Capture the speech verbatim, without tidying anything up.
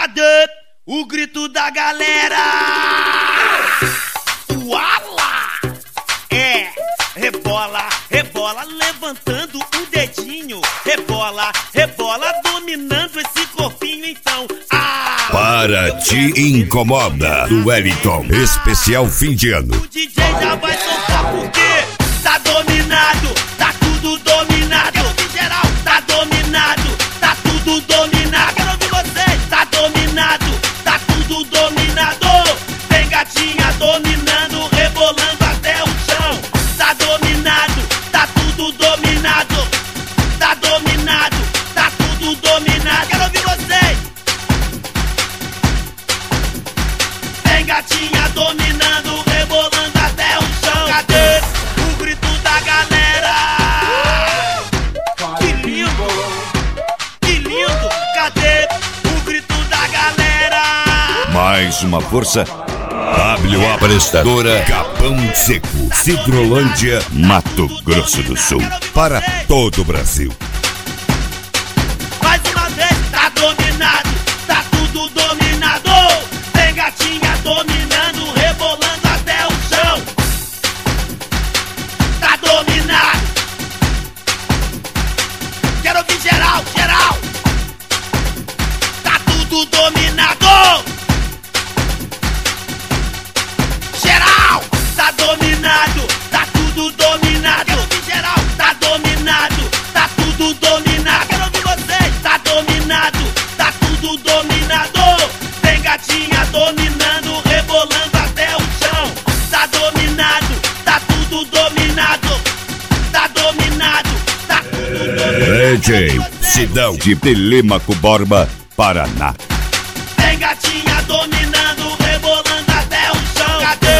Cadê o grito da galera? Uala! É, rebola, rebola, levantando o dedinho. Rebola, rebola, dominando esse corpinho então. Ah! Para Te Incomoda, do Wellington, especial fim de ano. O D J já vai soltar porque tá dominado, tá tudo dominado. Em geral, tá dominado, tá tudo dominado. Quero ouvir vocês, tá dominado, tá tudo dominado. Tem gatinha dominando, rebolando até o chão. Tá dominado, tá tudo dominado. Tá dominado, tá tudo dominado. Quero ouvir vocês. Tem gatinha dominando, rebolando até o chão. Cadê o grito da galera? Que lindo, que lindo. Cadê o grito da galera? Mais uma força. W A Prestadora, Capão Seco, Cidrolândia, Mato Grosso do Sul. Para todo o Brasil. Mais uma vez, tá dominado, tá tudo dominado. Tem gatinha dominando, rebolando até o chão. Tá dominado. Quero ouvir geral, geral. Tá tudo dominado. Geral, tá dominado, tá tudo dominado. Quero ouvir geral, tá dominado, tá tudo dominado. Quero ouvir vocês, tá dominado, tá tudo dominado. Tem gatinha dominando, rebolando até o chão. Tá dominado, tá tudo dominado. Tá dominado, tá tudo dominado. D J Sidão de Telêmaco Borba, Paraná. Tem gatinha dominando, rebolando até o chão. Cadê